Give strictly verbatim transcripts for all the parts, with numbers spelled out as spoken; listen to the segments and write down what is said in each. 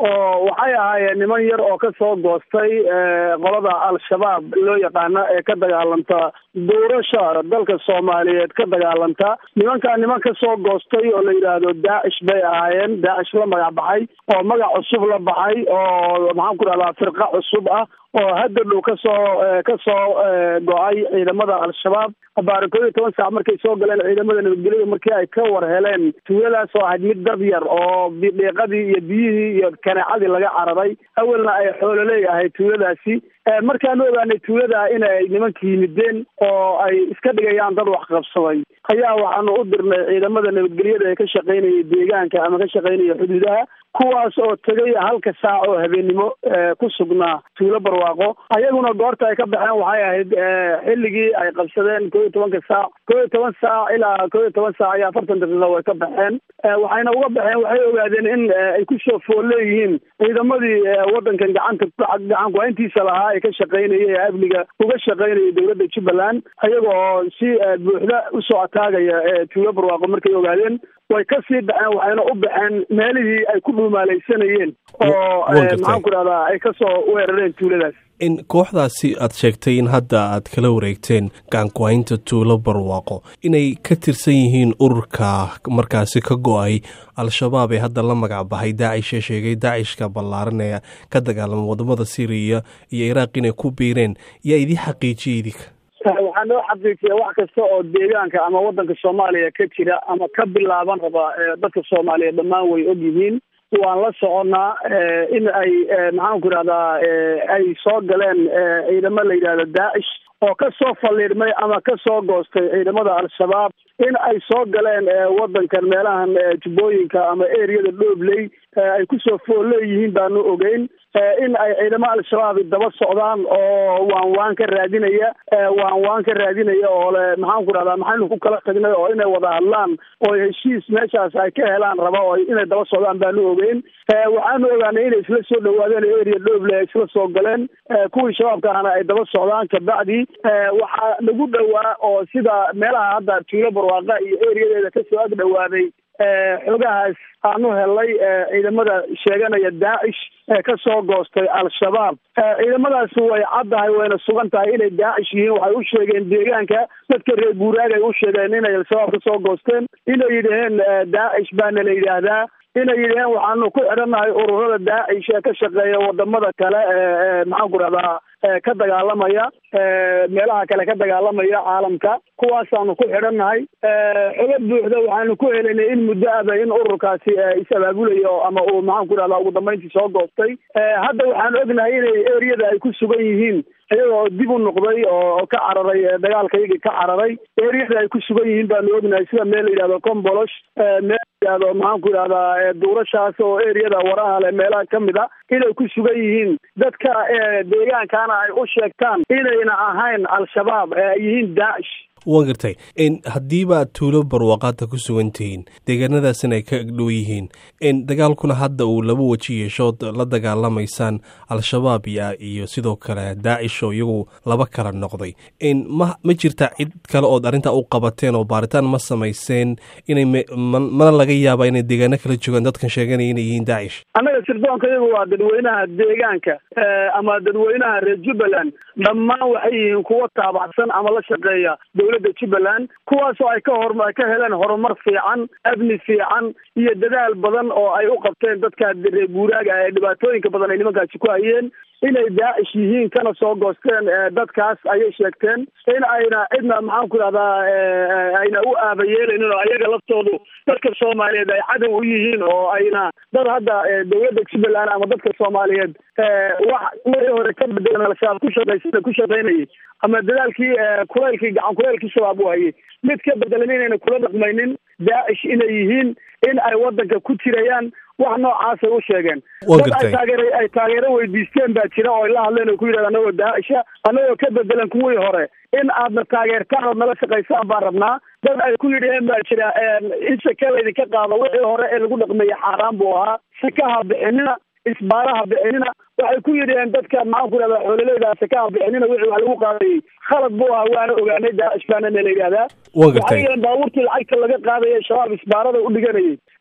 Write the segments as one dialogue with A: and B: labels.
A: oo waxay ahaayeen niman yar oo ka soo goostay qolada al-shabaab loo yaqaano ee ka dagaalanta doorasha dalka Soomaaliyeed ka dagaalanta nimanka niman ka soo goostay oo la yiraahdo Daacish bay ahaayeen Daacish la magac baxay oo magac cusub la baxay oo maxaan ku raadaa firqa cusub ah oo hadda dhow ka soo ka soo go'ay ciidamada al-shabaab baarkood toban saac markay soo galeen ciidamada nabadgelyada markii ay ka war heleen tuuladaas oo ahayd mid dad yar oo deeqadii iyo biyihii iyo kanaacadii laga cararay awalna ay xoolo leeyahay tuuladaasi markaan ogaanay tuulada inay nimankii yimideen oo ay iska dhigayaan dad wax qabsaday ayaa waxaanu u dirnay ciidamada nabadgelyada ee ka shaqeynaya deegaanka ama ka shaqeynaya xuduudaha kuwaas oo tagay halka saac oo habeenimo ku sugnaa tuulo barwaaqo ayaguna goorta ay ka baxeen waxay ahayd xilligii ay qabsadeen koob iyo tobanka saac koob iyo toban saac ilaa koob iyo toban saac iyo afartan daqiiqo way ka baxeen waxayna uga baxeen waxay ogaadeen in ay ku soo fool leeyihiin ciidamadii wadankan gacanta gacan ku-hayntiisa lahaa ee ka shaqeynaya ee amniga uga shaqeynaya dowladda Jubbaland ayagoo si buuxda usoo ataagaya tuulo barwaaqo markay ogaadeen way ka sii baxeen waxayna u baxeen meelihii ay ku dhuumaalaysanayeen oo maxaan ku rahdaa ay ka soo weerareen tuuladaas
B: in kooxdaasi aad sheegtay in hadda aad kala wareegteen gacan ku-haynta tuulo barwaaqo inay ka tirsan yihiin ururka markaasi ka go-ay al-shabaab ee hadda la magac baxay Daacish ee sheegay Daacishka ballaaran ee ka dagaalama wadamada Syria iyo Iraq inay ku biireen yaa idii xaqiijiyay idinka
A: waxaan noo xaqiijiyaa wax kasta oo deegaanka ama wadanka Soomaaliya ka jira ama ka bilaaban raba dadka Soomaaliyeed dhammaan way og yihiin waan la soconaa in ay maxaan ku rahdaa ay soo galeen ciidamo la yiraahdo Daacish oo ka soo faliirmay ama ka soo goostay ciidamada al-shabaab in ay soo galeen wadankan meelahan jubbooyinka ama ereyada Dhobley ay ku soo fool leeyihiin baanu ogeyn in ay ciidamo al-shabaab daba socdaan oo waan waan ka raadinaya waan waan ka raadinaya oo maxaan ku rahdaa maxaynu ku kala tagnay oo inay wada hadlaan oo heshiis meeshaas ay ka helaan raba oo inay daba socdaan baanu ogeyn waxaanu ogaanay inay isla soo dhawaadeen area Dhobley ay isla soo galeen kuwii shabaabka ahna ay daba socdaan ka bacdi waxaa lagu dhawaa oo sida meelaha hadda tuulo barwaaqa iyo eriyadeeda ka soo ag dhawaaday xogahaas aanu helay ciidamada sheeganaya Daacish ee ka soo goostay al-shabaab ciidamadaas way caddahay wayna sugan tahay inay Daacish yihiin waxay u sheegeen deegaanka dadka reer guuraaga ay u sheegeen inay al-shabaab ka soo goosteen inay yidhaheen Daacish baana la yidhaahdaa inay yidhaheen waxaanu ku xidhannahay ururada Daacish ee ka shaqeeya wadamada kale ee maxaan ku rahdaa ka dagaalamaya meelaha kale ka dagaalamaya caalamka kuwaasaanu ku xidhannahay xoga buuxda waxaanu ku helaynay in muddo aba in ururkaasi is-abaabulayo ama uu maxaan ku rahdaa ugu dambeyntii soo goostay hadda waxaan ognahay inay ereyada ay ku sugan yihiin iyagoo dib u noqday oo ka cararay dagaalka iyagii ka cararay ereyada ay ku sugan yihiin baanu ognahay sida meel la yidhahdo Kombolosh meel la yidhahdo maxaan ku rahdaa duurashaas oo ereyada waraha leh meelaha ka mid a inay ku sugan yihiin dadka deegaankana ay u sheegtaan inayna ahayn al-shabaab ee yihiin Daacish
B: waan gartay in haddiiba aad tuulo barwaaqaadta ku sugan tihiin deegaanadaasina ay ka agdhow yihiin in dagaalkuna hadda uu laba weji yeeshood la dagaalamaysaan al-shabaab iyo iyo sidoo kale Daacish oo iyagu laba kala noqday in ma ma jirta cid kale ood arrintaa u qabateen oo baaritaan ma samayseen inay mana laga yaaba inay deegaano kala joogaan dadkan sheeganaya inay yihiin Daacish
A: annaga sirdoonka iyagu waa dadweynaha deegaanka ama dadweynaha reer Jubbaland dhammaan waxay yihiin kuwa taabacsan ama la shaqeeya dowladda Jubbaland kuwaas oo ay ka hormar ka heleen horumar fiican amni fiican iyo dadaal badan oo ay u qabteen dadka reer guuraaga ee dhibaatooyinka badan ay nimankaasi ku hayeen inay Daacish yihiin kana soo goosteen dadkaas ayay sheegteen in ayna cidna maxaan ku rahdaa ayna u aabayeelaynin oo ayaga laftoodu dadka Soomaaliyeed ay cadow u yihiin oo ayna dad hadda dowladda Jubbaland ama dadka Soomaaliyeed wax wixii hore ka bedelan al-shabaab ku shaqeysay ku shaqeynayay ama dadaalkii kuleelkii gacan kuleelkii shabaab u hayay mid ka bedelan inayna kula dhaqmaynin Daacish inay yihiin in ay wadanka ku jirayaan wax noocaasay u sheegeen ay taageeray ay taageero weydiisteen baa jira oo la hadleen oo ku yidhahda anagoo Daacisha anagoo ka bedelan kuwii hore in aadna taageertaan ood nala shaqaysaan baan rabnaa dad ay ku yidhaheen baa jira in shaka laydinka qaado wixii hore ee lagu dhaqmayay xaaraan buu ahaa shakaha bixinina isbaaraha bixinina waxay ku yidhaheen dadka maxaan ku rahdaa xoololeyda shakaha bixinina wixii wax lagu qaadayay khalad buu ahaa waana ogaanay Daacish baana la yidhahdaa waxay yidhaheen baabuurtii lacagta laga qaadayay shabaab isbaarada u dhiganayay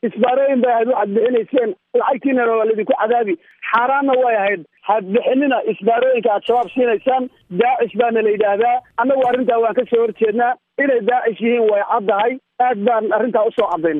A: isbaarooyin bay ahayd waxaad bixinayseen lacagtiina waa laydinku cadaabi xaaraanna way ahayd had bixinina isbaarooyinka aad shabaab siinaysaan daacish baana la yidhaahdaa annagu arrintaa waan ka soo horjeednaa inay daacish yihiin way caddahay aad baan arrintaa usoo caddayn